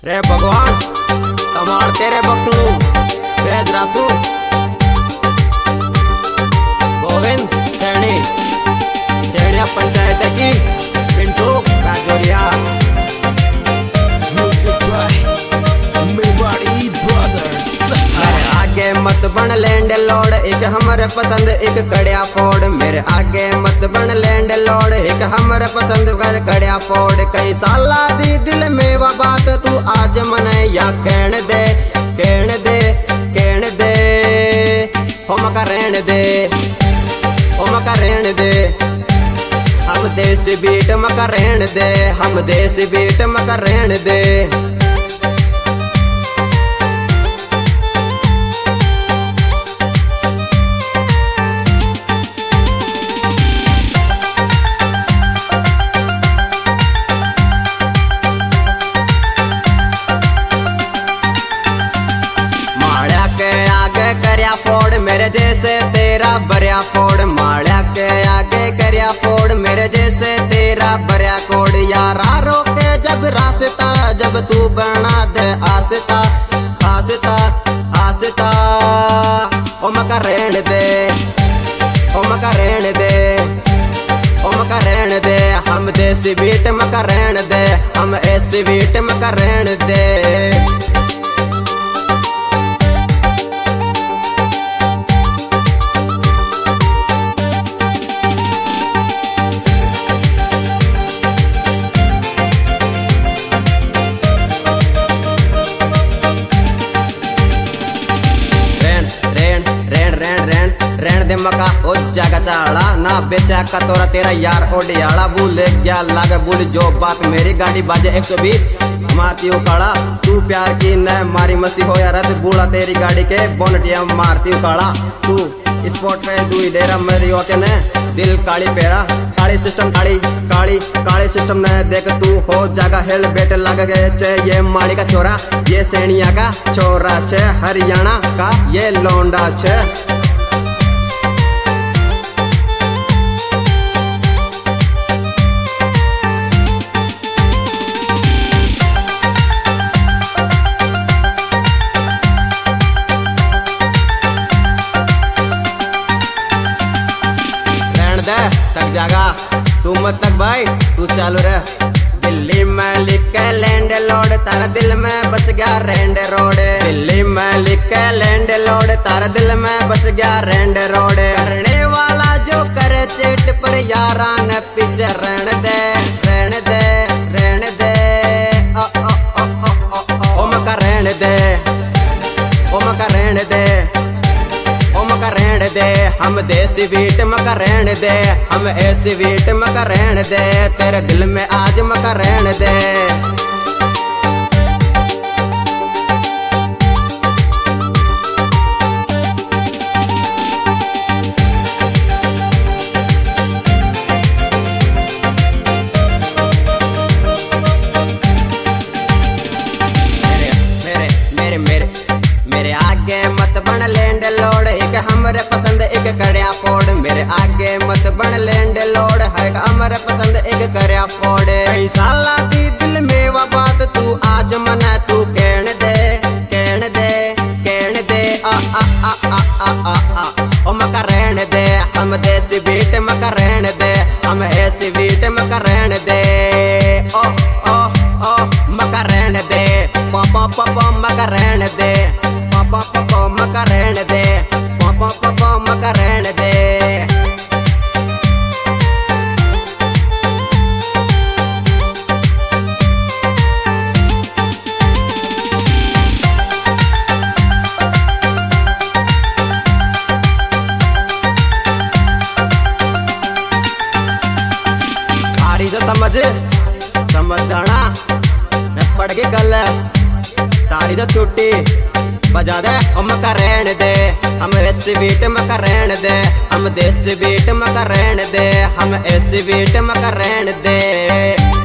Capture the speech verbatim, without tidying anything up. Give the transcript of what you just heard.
रे भगवान तमार तेरे बकलू वेद रासू गोविंद सैनी सेड़िया पंचायत की Pintu Rajauria music by Mewari brothers. आगे मत बन लैंड लॉर्ड एक हमारे पसंद एक कड़िया फोड़। मेरे आगे मत बन लैंड लॉर्ड एक हमारे पसंद कर कड़िया फोड़। कई साला दी दिल में वो बात तू आज मने या कहन दे कहन दे कहन दे हो मका रहन दे हो मका रहन दे। हम देश बीट मका रहन दे हम देश बीट मका रहन दे। फोड़ मेरे जैसे तेरा बरिया फोड़ माड़ा के आगे करिया फोड़ मेरे जैसे तेरा बरिया कोड। यारा रोके जब रास्ता जब तू बना दे आस्ता आस्ता आस्ता ओ मका रहन दे ओ मका रहन दे ओ मका रहन दे। हम देसी बीट मका रहन दे हम ऐसी बीट मका रहन दे। रहन दे मका ओ जागा चाला ना बेचा का तोरा तेरा यार ओडियाला भूले गया लागे भूल जो बात मेरी गाड़ी बाजे एक सौ बीस मारती हूँ काला तू प्यार की न मारी मस्ती हो यार बूढ़ा तेरी गाड़ी के बोनटिया मारती हूँ काला तू स्पॉट पे तू डेरा मेरी होके ने दिल काली पेरा काली सिस्टम काली काली काली सिस्टम ने देख तू हो जागा हेल बेट लग गए चे ये माड़ी का छोरा ये सैनिया का छोरा छे हरियाणा का ये लौंडा छे। तक जागा तू मत तक भाई तू चालू रह। दिल्ली में लिख के लैंड लॉर्ड तारा दिल में बस गया रेंड रोड। दिल्ली में लिख के लैंड लॉर्ड तारा दिल में बस गया रेंड रोड। करने वाला जो करे चेट पर यारा न पीछे रहन दे रहन दे रहन दे ओ ओ ओ ओ ओ ओ मका रहन दे ओ मका रहन दे ओ मका रहन दे। हम देसी बीट मका रहन दे हम ऐसी बीट मका रहन दे। तेरे दिल में आज मका रहन दे। मेरे मेरे मेरे मेरे आगे मत बन लैंड लॉर्ड एक हमरे पसंद एक कड़िया फोड़। मेरे आगे मत बन लैंड लॉर्ड है हमरे पसंद एक कड़िया फोड़। कई साला दी दिल में वो बात तू आज मना तू कहन दे कहन दे कहन दे आ आ आ आ आ आ आ ओ मका रहन दे हम देसी बीट मका रहन दे हम ऐसी बीट मका रहन दे। ओ ओ ओ मका रहन दे पा पा पा पा मका रहन दे पा पा पा पा मका रहन दे पा पा पा पा मका रहन दे। तारी जो समझ समझ जाना मैं पढ़ के गल तारी जो छुट्टी बजा दे ओ मका रहन दे हम ऐसी बीट मका रहन दे हम देसी बीट मका रहन दे हम ऐसी बीट मका रहन दे।